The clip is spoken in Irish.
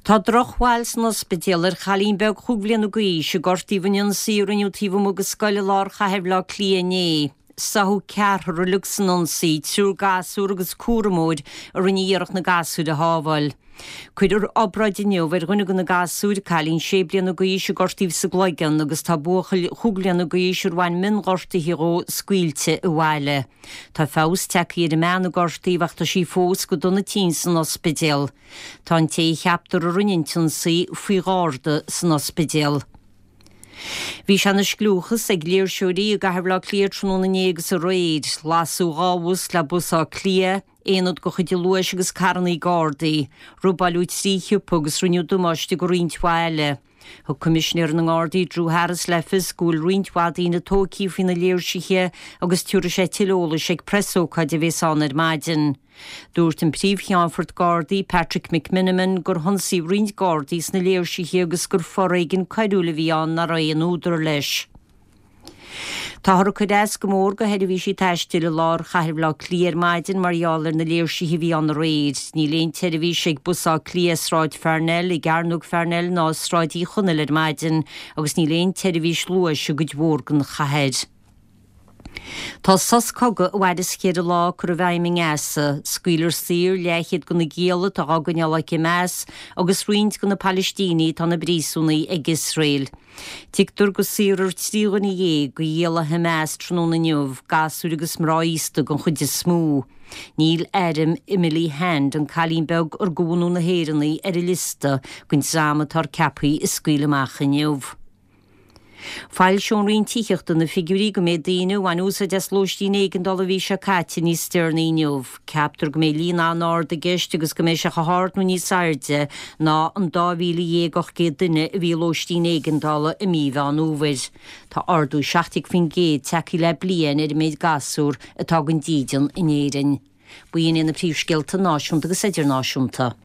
Tá drochhil san ospidéal chalín beg chuglian gaí se gortíhainn siúraniu tíbhm agus scoile lár chahebh le clíané. Sahu cearthar luxan ansaí, trúr gasú agus cuaramóid a riníarach na gasú de hábhail. Cuidir obraidineo ver gunna gona gasú de chalín séblian gaí se gortíh sa gloigan agus tá buchail chuglian gaí seúhain min gortaíhíró scuilte i bhhaile. Tá fás teí de mena gortaíhachta sí fós go donna tí san ospidéal. Tá an té cheaptar a runintinsaí faoi gáda san ospidéal. Bhí se na sclúchas ag léirsúirí a gahar le cléirtróna négus a réid, lasú gáhús le busá clia, éonad go chuide luis agus carnaí gádaí, rúbailúid tríchiúpa agus riniú domáiste go rionthhaile. Thug comisisinéir na gádaí Drew Harris lefis gúil rionthhadaí na tócií fin na léirsíthe agus túra sé tilolalas ag presócha de bhéánar maidin. Dúirt an príomhcheanfort Gardaí Patrick McMiniman gur thonsaí roinnt Gardaí sna léirsíthe agus gur forraigin caidúla bhí an na raon údar leis. Tá chudéas go mór go heidir bhí sí teistil lár chahibh le clíar maidin marheallar na léirsíthe bhí an réid. Ní léon teidir bhí sé busá clíasráid Fernell i gcearnúg Fernell ná sráidí chunneir maidin agus ní léon teidir bhí slúis se go dhórgan chahéid. Tá soscoga bhhaidir céad lá chu a bhaiming easa, scuilir sír leichiad go na géala tá aganne le meas agus roint go na Palestíní tá na brísúnaí ag Israel. Tictar go sírar tíganna dhé go dhéala meas tróna neamh gasú agus mráísta go chuide smú. Níl Adam Emily Hand an chalín beg ar gúnú na héireannaí ar i lista gon sama tar cepaí is scuile amach neamh. Fáil seón rion tíochtta na figurí go mé daine bhain úsa des lóistí $9 bhí se caite ní stearnaí neamh. Ceaptar go mé lína ár de gceist agus go mé se chathart nó ní sairde ná an 2001 duine a bhí lóistí $9 i míomh an uhaid. Tá ardú 60 fin géad teí le blian ar méid gasúr atá an díidean in éireann. Buon na príomhsceilta náisiúnta agus idirnáisiúnta.